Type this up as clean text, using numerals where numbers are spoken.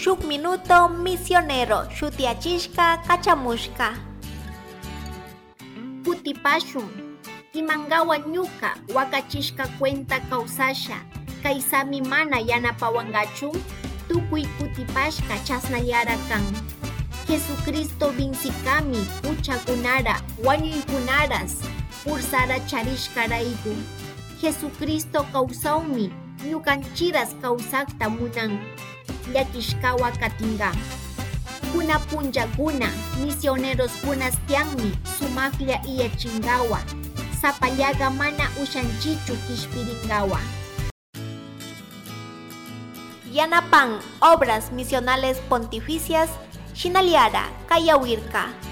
Shuk minuto misionero shutiachishka kachamushka. Kutipashun, imangawa ñuka wakachishka cuenta kausasha, kaisami mana yanapawangachu, tukuy kutipashka chasnallara kan. Jesucristo vinsikami uchakunara wañuykunaras ursara charishkarayku. Jesucristo kawsawmi ñukanchiras kawsakta munan llakishkawa katinga. Kuna punllakuna misioneros kunas tianmi sumaklla iyachingawa, sapallaga mana ushanchichu kishpiringawa. Yanapan obras misionales pontificias shinaliara kayawirka.